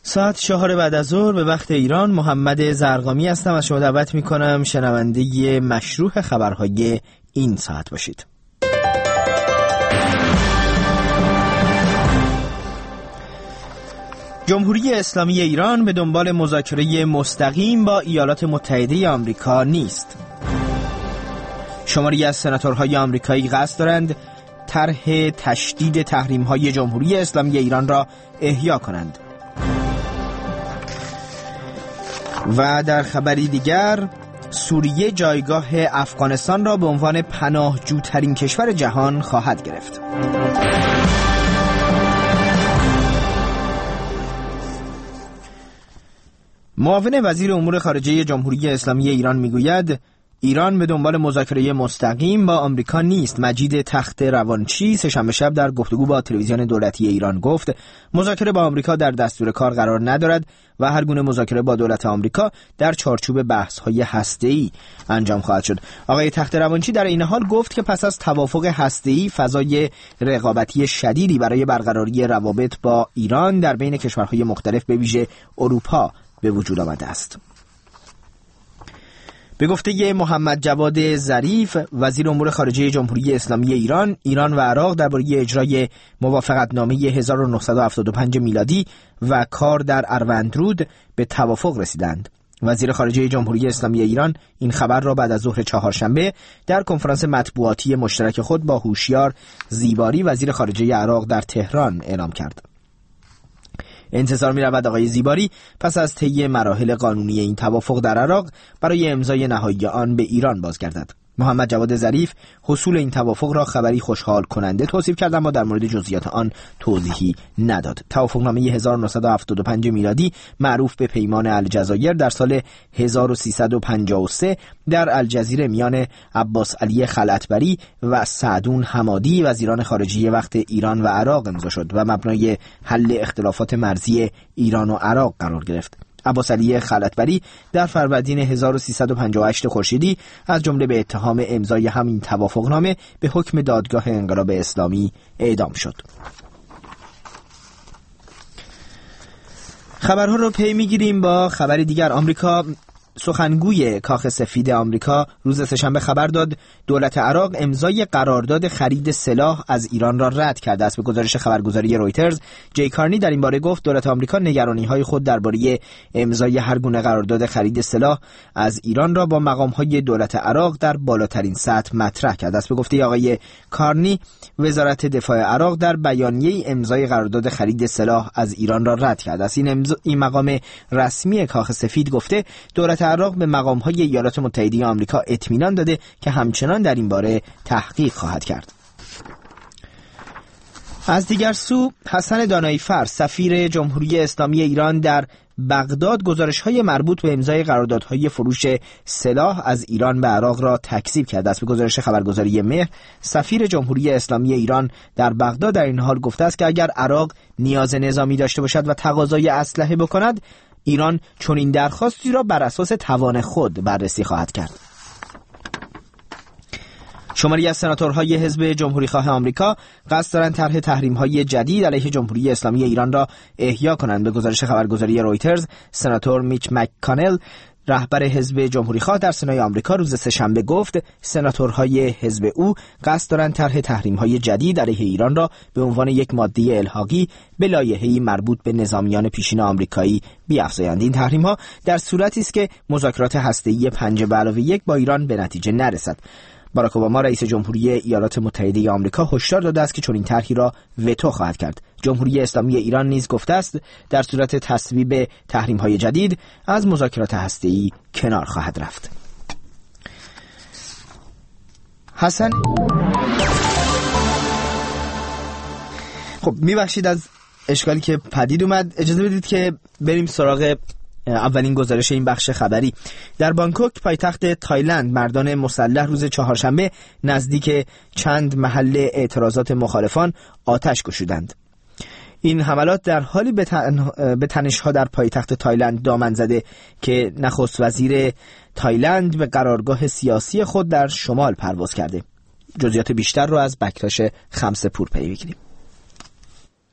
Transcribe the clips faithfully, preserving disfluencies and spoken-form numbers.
ساعت چهار بعد از ظهر به وقت ایران. محمد زرقامی هستم. از شما دعوت میکنم شنونده مشروع خبرهای این ساعت باشید. جمهوری اسلامی ایران به دنبال مذاکره مستقیم با ایالات متحده آمریکا نیست. شماری از سناتورهای آمریکایی قصد دارند طرح تشدید تحریم‌های جمهوری اسلامی ایران را احیا کنند. و در خبری دیگر، سوریه جایگاه افغانستان را به عنوان پناهجوترین کشور جهان خواهد گرفت. معاون وزیر امور خارجه جمهوری اسلامی ایران میگوید ایران به دنبال مذاکره مستقیم با آمریکا نیست. مجید تخت روانچی سه‌شنبه شب در گفتگو با تلویزیون دولتی ایران گفت مذاکره با آمریکا در دستور کار قرار ندارد و هر گونه مذاکره با دولت آمریکا در چارچوب بحث‌های هسته‌ای انجام خواهد شد. آقای تخت روانچی در این حال گفت که پس از توافق هسته‌ای فضای رقابتی شدیدی برای برقراری روابط با ایران در بین کشورهای مختلف به ویژه اروپا به وجود آمده است. به گفته محمد جواد ظریف وزیر امور خارجه جمهوری اسلامی ایران، ایران و عراق درباره اجرای موافقتنامه هزار و نهصد و هفتاد و پنج میلادی و کار در اروندرود به توافق رسیدند. وزیر خارجه جمهوری اسلامی ایران این خبر را بعد از ظهر چهارشنبه در کنفرانس مطبوعاتی مشترک خود با هوشیار زیباری وزیر خارجه عراق در تهران اعلام کرد. انتظار می رود آقای زیباری پس از طی مراحل قانونی این توافق در عراق برای امضای نهایی آن به ایران بازگردد. محمد جواد ظریف حصول این توافق را خبری خوشحال کننده توصیف کرد اما در مورد جزئیات آن توضیحی نداد. توافقنامه هزار و نهصد و هفتاد و پنج میلادی معروف به پیمان الجزایر در سال هزار و سیصد و پنجاه و سه در الجزیره میان عباس علی خلعتبری و سعدون حمادی وزیران خارجه وقت ایران و عراق امضا شد و مبنای حل اختلافات مرزی ایران و عراق قرار گرفت. عباس علی خلعتبری در فروردین هزار و سیصد و پنجاه و هشت خورشیدی از جمله به اتهام امضای همین توافقنامه به حکم دادگاه انقلاب اسلامی اعدام شد. خبرها رو پی میگیریم با خبری دیگر. آمریکا سخنگوی کاخ سفید آمریکا روز سه‌شنبه خبر داد دولت عراق امضای قرارداد خرید سلاح از ایران را رد کرده است. به گزارش خبرگزاری رویترز، جی کارنی در این باره گفت دولت آمریکا نگرانی‌های خود درباره امضای هر گونه قرارداد خرید سلاح از ایران را با مقام‌های دولت عراق در بالاترین سطح مطرح کرده است. به گفته آقای کارنی، وزارت دفاع عراق در بیانیه امضای قرارداد خرید سلاح از ایران را رد کرده است. این, امضا... این مقام رسمی کاخ سفید گفته دولت عراق به مقام‌های ایالات متحده آمریکا اطمینان داده که همچنان در این باره تحقیق خواهد کرد. از دیگر سو، حسن دانایی فر سفیر جمهوری اسلامی ایران در بغداد گزارش‌های مربوط به امضای قراردادهای فروش سلاح از ایران به عراق را تکذیب کرده است. به گزارش خبرگزاری مهر، سفیر جمهوری اسلامی ایران در بغداد در این حال گفته است که اگر عراق نیاز نظامی داشته باشد و تقاضای اسلحه بکند، ایران چون این درخواستی را بر اساس توان خود بررسی خواهد کرد. شماری از سناتورهای حزب جمهوری‌خواه آمریکا قصد دارند طرح تحریم‌های جدید علیه جمهوری اسلامی ایران را احیا کنند. به گزارش خبرگزاری رویترز، سناتور میچ مک‌کانل رهبر حزب جمهوری‌خواه در سنای آمریکا روز سه‌شنبه گفت سناتورهای حزب او قصد دارند طرح تحریم‌های جدید علیه ایران را به عنوان یک ماده الحاقی به لایحه‌ای مربوط به نظامیان پیشین آمریکایی بیافزایند. این تحریم‌ها در صورتی است که مذاکرات هسته‌ای پنج به علاوه یک با ایران به نتیجه نرسد. باراک اوباما رئیس جمهوری ایالات متحده آمریکا هشدار داده است که چنین طرحی را وتو خواهد کرد. جمهوری اسلامی ایران نیز گفته است در صورت تصویب تحریم‌های جدید از مذاکرات هسته‌ای کنار خواهد رفت. حسن خب میبخشید از اشکالی که پدید اومد، اجازه بدید که بریم سراغ اولین گزارش این بخش خبری. در بانکوک پایتخت تایلند مردان مسلح روز چهارشنبه نزدیک چند محل اعتراضات مخالفان آتش گشودند. این حملات در حالی به, تن... به تنش‌ها در پایتخت تایلند دامن زده که نخست وزیر تایلند به قرارگاه سیاسی خود در شمال پرواز کرده. جزئیات بیشتر رو از بکتاش خمسه پور پی بگیریم.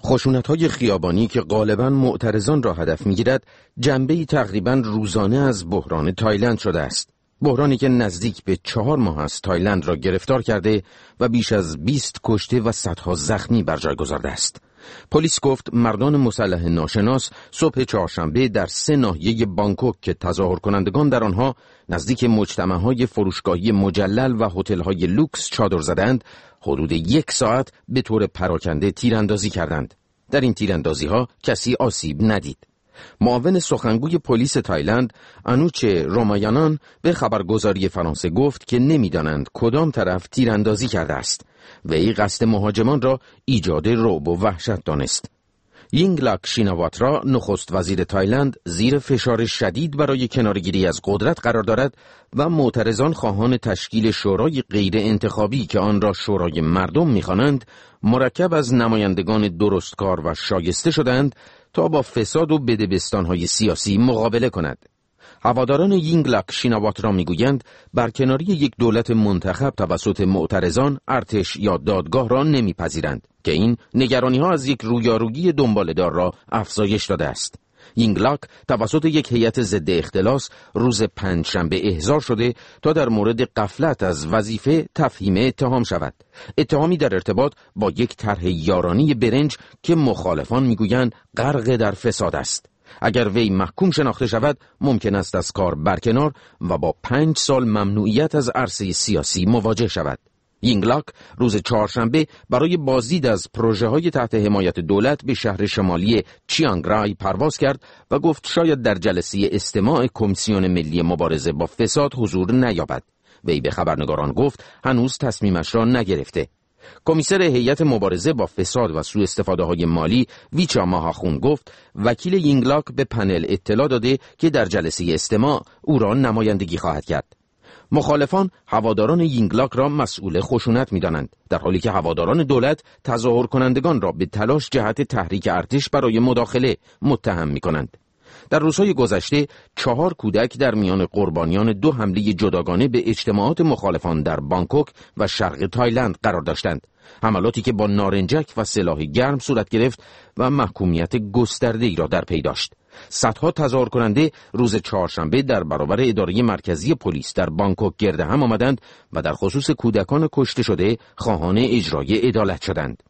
خشونت‌های خیابانی که غالباً معترضان را هدف می‌گیرد، جنبه‌ای تقریباً روزانه از بحران تایلند شده است. بحرانی که نزدیک به چهار ماه است تایلند را گرفتار کرده و بیش از بیست کشته و صدها زخمی بر جای گذارده است. پلیس گفت مردان مسلح ناشناس صبح چهارشنبه در سه ناحیه بانکوک که تظاهر کنندگان در آنها نزدیک مجتمع‌های فروشگاهی مجلل و هتل‌های لوکس چادر زدند، حدود یک ساعت به طور پراکنده تیراندازی کردند. در این تیراندازی‌ها کسی آسیب ندید. معاون سخنگوی پلیس تایلند انوچ رومایانان به خبرگزاری فرانسه گفت که نمی‌دانند کدام طرف تیراندازی کرده است. وی قصد مهاجمان را ایجاد رعب و وحشت دانست. یینگلاک شیناواترا نخست وزیر تایلند زیر فشار شدید برای کنارگیری از قدرت قرار دارد و معترضان خواهان تشکیل شورای غیر انتخابی که آن را شورای مردم می‌خوانند، مرکب از نمایندگان درستکار و شایسته شدند تا با فساد و بدبستان‌های سیاسی مقابله کند. هواداران یینگلاک شیناواترا میگویند برکناری یک دولت منتخب توسط معترضان، ارتش یا دادگاه را نمیپذیرند که این نگرانی‌ها از یک رویارویی دنباله‌دار را افزایش داده است. یینگلاک توسط یک هیئت ضد اختلاس روز پنجشنبه احضار شده تا در مورد غفلت از وظیفه تفهیم اتهام شود. اتهامی در ارتباط با یک طرح یارانی برنج که مخالفان میگویند غرق در فساد است. اگر وی محکوم شناخته شود، ممکن است از کار برکنار و با پنج سال ممنوعیت از عرصه سیاسی مواجه شود. یینگلاک روز چهارشنبه برای بازدید از پروژه‌های تحت حمایت دولت به شهر شمالی چیانگرای پرواز کرد و گفت شاید در جلسه استماع کمیسیون ملی مبارزه با فساد حضور نیابد. وی به خبرنگاران گفت هنوز تصمیمش را نگرفته. کمیسر هیئت مبارزه با فساد و سوء استفاده های مالی ویچا ماهاخون گفت وکیل یینگلاک به پنل اطلاع داده که در جلسه استماع او را نمایندگی خواهد کرد. مخالفان هواداران یینگلاک را مسئول خشونت می‌دانند، در حالی که هواداران دولت تظاهر کنندگان را به تلاش جهت تحریک ارتش برای مداخله متهم می‌کنند. در روزهای گذشته چهار کودک در میان قربانیان دو حمله جداگانه به اجتماعات مخالفان در بانکوک و شرق تایلند قرار داشتند. حملاتی که با نارنجک و سلاح گرم صورت گرفت و محکومیت گسترده‌ای را در پی داشت. صدها تظاهر کننده روز چهارشنبه در برابر اداره مرکزی پلیس در بانکوک گرد هم آمدند و در خصوص کودکان کشته شده خواهان اجرای عدالت شدند.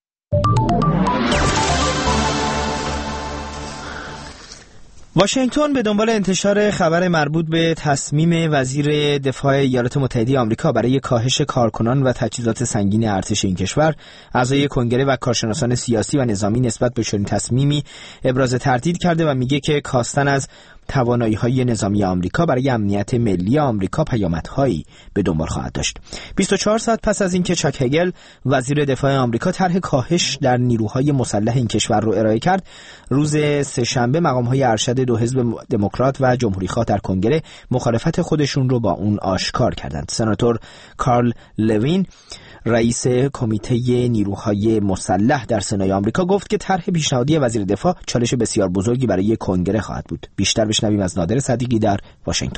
واشنگتن به دنبال انتشار خبر مربوط به تصمیم وزیر دفاع ایالات متحده آمریکا برای کاهش کارکنان و تجهیزات سنگین ارتش این کشور، اعضای کنگره و کارشناسان سیاسی و نظامی نسبت به چنین تصمیمی ابراز تردید کرده و میگه که کاستن از توانایی‌های نظامی آمریکا برای امنیت ملی آمریکا پیامدهایی به دنبال خواهد داشت. بیست و چهار ساعت پس از اینکه چاک هگل وزیر دفاع آمریکا طرح کاهش در نیروهای مسلح این کشور رو ارائه کرد، روز سه‌شنبه مقام‌های ارشد دو حزب دموکرات و جمهوری‌خواه در کنگره مخالفت خودشون رو با اون آشکار کردند. سناتور کارل لوین، رئیس کمیته نیروهای مسلح در سنای آمریکا، گفت که طرح پیشنهادی وزیر دفاع چالش بسیار بزرگی برای کنگره خواهد بود. بیشتر بشنویم از نادر صدیقی در واشنگتن.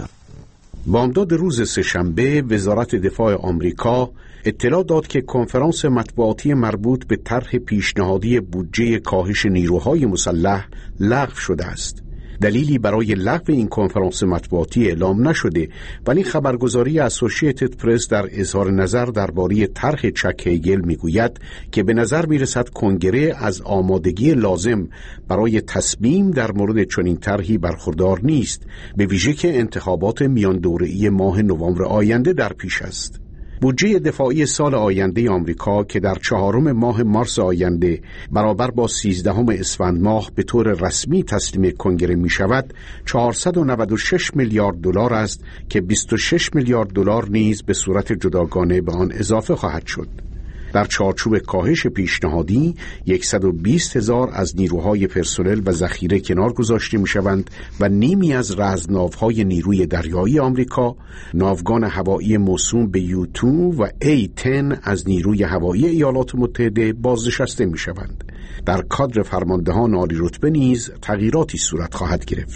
بامداد روز سه‌شنبه وزارت دفاع آمریکا اطلاع داد که کنفرانس مطبوعاتی مربوط به طرح پیشنهادی بودجه کاهش نیروهای مسلح لغو شده است. دلیلی برای لغو این کنفرانس مطبوعاتی اعلام نشده، ولی خبرگزاری اسوسییتد پرس در اظهار نظر درباره طرح چاک هگل میگوید که به نظر میرسد کنگره از آمادگی لازم برای تصمیم در مورد چنین طرحی برخوردار نیست، به ویژه که انتخابات میان دوره‌ای ماه نوامبر آینده در پیش است. بودجه دفاعی سال آینده آمریکا که در چهارم ماه مارس آینده برابر با سیزدهم اسفند ماه به طور رسمی تسلیم کنگره می شود، چهارصد و نود و شش میلیارد دلار است که بیست و شش میلیارد دلار نیز به صورت جداگانه به آن اضافه خواهد شد. در چارچوب کاهش پیشنهادی صد و بیست هزار از نیروهای پرسنل و ذخیره کنار گذاشته می شوند و نیمی از رزمناوهای نیروی دریایی آمریکا، ناوگان هوایی موسوم به یو دو و ای ده از نیروی هوایی ایالات متحده بازنشسته می شوند. در کادر فرماندهان عالی رتبه نیز تغییراتی صورت خواهد گرفت.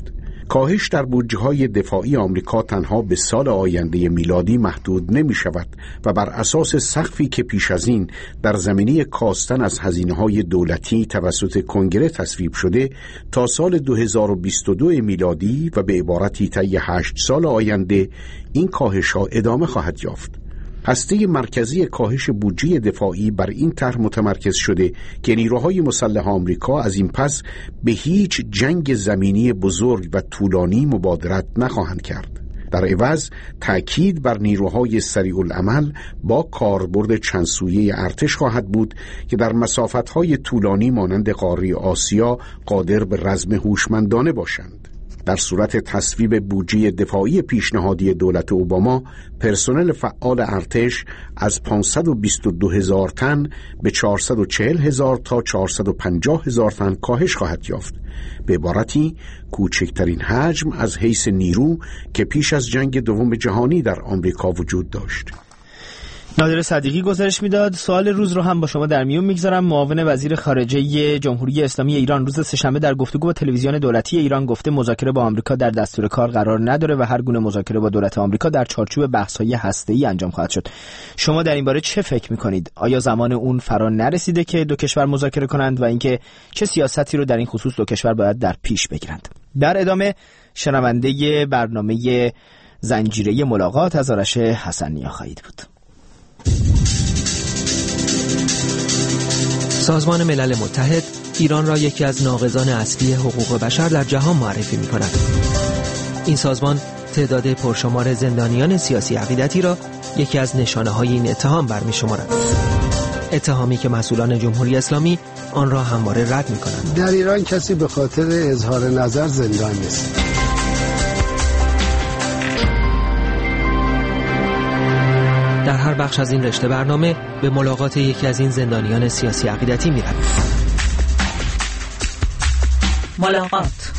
کاهش در بودجه‌های دفاعی آمریکا تنها به سال آینده میلادی محدود نمی شود و بر اساس سقفی که پیش از این در زمینه کاستن از هزینه‌های دولتی توسط کنگره تصویب شده تا سال دو هزار و بیست و دو میلادی و به عبارتی طی هشت سال آینده این کاهش‌ها ادامه خواهد یافت. هسته مرکزی کاهش بودجه دفاعی بر این طرح متمرکز شده که نیروهای مسلح آمریکا از این پس به هیچ جنگ زمینی بزرگ و طولانی مبادرت نخواهند کرد. در عوض تأکید بر نیروهای سریع العمل با کاربرد چند سویه ارتش خواهد بود که در مسافت‌های طولانی مانند قاره آسیا قادر به رزم هوشمندانه باشند. در صورت تصویب بودجه دفاعی پیشنهادی دولت اوباما، پرسنل فعال ارتش از پانصد و بیست و دو هزار تن به چهارصد و چهل هزار تا چهارصد و پنجاه هزار تن کاهش خواهد یافت. به عبارتی کوچکترین حجم از حیث نیرو که پیش از جنگ دوم جهانی در آمریکا وجود داشت. نادر صدیقی گزارش میداد. سوال روز رو هم با شما در میون میگذارم. معاون وزیر خارجه جمهوری اسلامی ایران روز سه‌شنبه در گفتگو با تلویزیون دولتی ایران گفته مذاکره با آمریکا در دستور کار قرار نداره و هر گونه مذاکره با دولت آمریکا در چارچوب بحث‌های هسته‌ای انجام خواهد شد. شما در این باره چه فکر می‌کنید؟ آیا زمان اون فرا نرسیده که دو کشور مذاکره کنند و اینکه چه سیاستی رو در این خصوص دو کشور باید در پیش بگیرند؟ در ادامه شنونده برنامه زنجیره ملاقات از آرش حسنی خواهید بود. سازمان ملل متحد ایران را یکی از ناقضان اصلی حقوق بشر در جهان معرفی می کند. این سازمان تعداد پرشمار زندانیان سیاسی عقیدتی را یکی از نشانه های این اتهام برمی شمارد. اتهامی که مسئولان جمهوری اسلامی آن را همواره رد می کنند. در ایران کسی به خاطر اظهار نظر زندان نیست. در هر بخش از این رشته برنامه به ملاقات یکی از این زندانیان سیاسی عقیدتی می رویم. ملاقات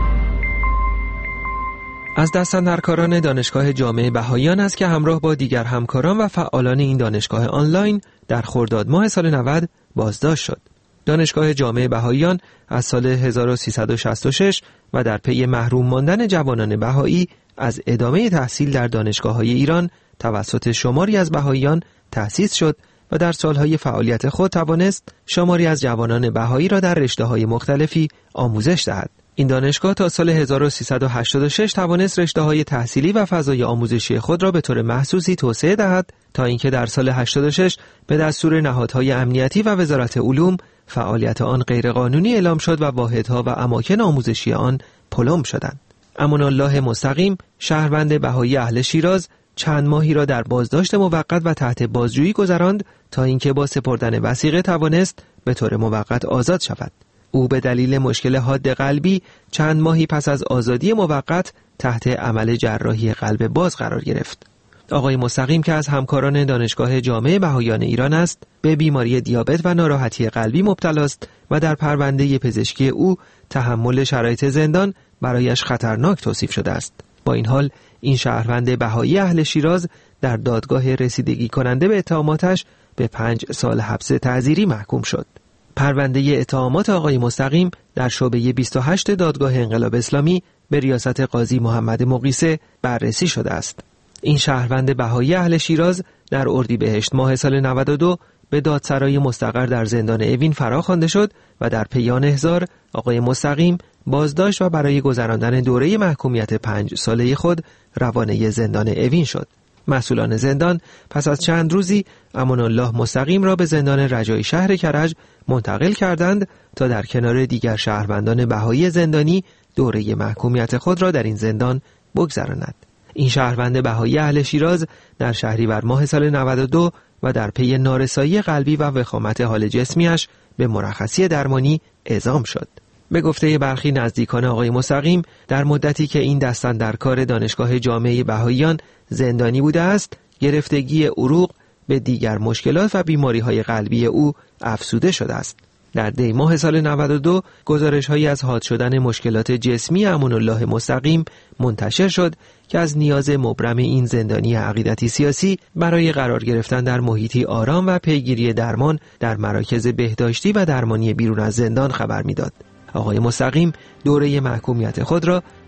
از دستاندرکاران دانشگاه جامعه بهائیان است که همراه با دیگر همکاران و فعالان این دانشگاه آنلاین در خرداد ماه سال نود بازداشت شد. دانشگاه جامعه بهائیان از سال هزار و سیصد و شصت و شش و در پی محروم ماندن جوانان بهایی از ادامه تحصیل در دانشگاه‌های ایران توسط شماری از بهائیان تأسیس شد و در سالهای فعالیت خود توانست شماری از جوانان بهایی را در رشته‌های مختلفی آموزش دهد. این دانشگاه تا سال هزار و سیصد و هشتاد و شش توانست رشته‌های تحصیلی و فضای آموزشی خود را به طور محسوسی توسعه دهد تا اینکه در سال هشتاد و شش به دستور نهادهای امنیتی و وزارت علوم فعالیت آن غیرقانونی اعلام شد و واحدها و اماکن آموزشی آن پلم شدند. امان الله مستقیم، شهروند بهایی اهل شیراز، چند ماهی را در بازداشت موقت و تحت بازجویی گذراند تا اینکه با سپردن وثیقه توانست به طور موقت آزاد شود. او به دلیل مشکل حاد قلبی چند ماهی پس از آزادی موقت تحت عمل جراحی قلب باز قرار گرفت. آقای مستقیم که از همکاران دانشگاه جامعه بهائیان ایران است، به بیماری دیابت و ناراحتی قلبی مبتلا است و در پرونده پزشکی او تحمل شرایط زندان برایش خطرناک توصیف شده است. با این حال این شهروند بهایی اهل شیراز در دادگاه رسیدگی کننده به اتهاماتش به پنج سال حبس تعزیری محکوم شد. پرونده اتهامات آقای مستقیم در شعبه بیست و هشت دادگاه انقلاب اسلامی به ریاست قاضی محمد مقیسه بررسی شده است. این شهروند بهایی اهل شیراز در اردیبهشت ماه سال نود و دو به دادسرای مستقر در زندان اوین فراخوانده شد و در پی آن احضار آقای مستقیم بازداشت و برای گذراندن دوره محکومیت پنج ساله خود روانه زندان اوین شد. مسئولان زندان پس از چند روزی امان الله مستقیم را به زندان رجایی شهر کرج منتقل کردند تا در کنار دیگر شهروندان بهایی زندانی دوره محکومیت خود را در این زندان بگذراند. این شهروند بهایی اهل شیراز در شهریور ماه سال نود و دو و در پی نارسایی قلبی و وخامت حال جسمیش به مرخصی درمانی اعزام شد. به گفته برخی نزدیکان آقای مستقیم در مدتی که این دستاندرکار دانشگاه جامعه بهائیان زندانی بوده است، گرفتگی عروق به دیگر مشکلات و بیماری‌های قلبی او افزوده شده است. در دی ماه سال نود و دو گزارش‌هایی از حاد شدن مشکلات جسمی امان الله مستقیم منتشر شد که از نیاز مبرم این زندانی عقیدتی سیاسی برای قرار گرفتن در محیطی آرام و پیگیری درمان در مراکز بهداشتی و درمانی بیرون از زندان خبر می‌داد. آقای مستقیم دوره محکومیت خود را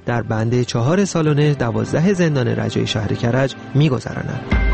در بند چهار سالن دوازده زندان رجایی شهر کرج می‌گذرانند.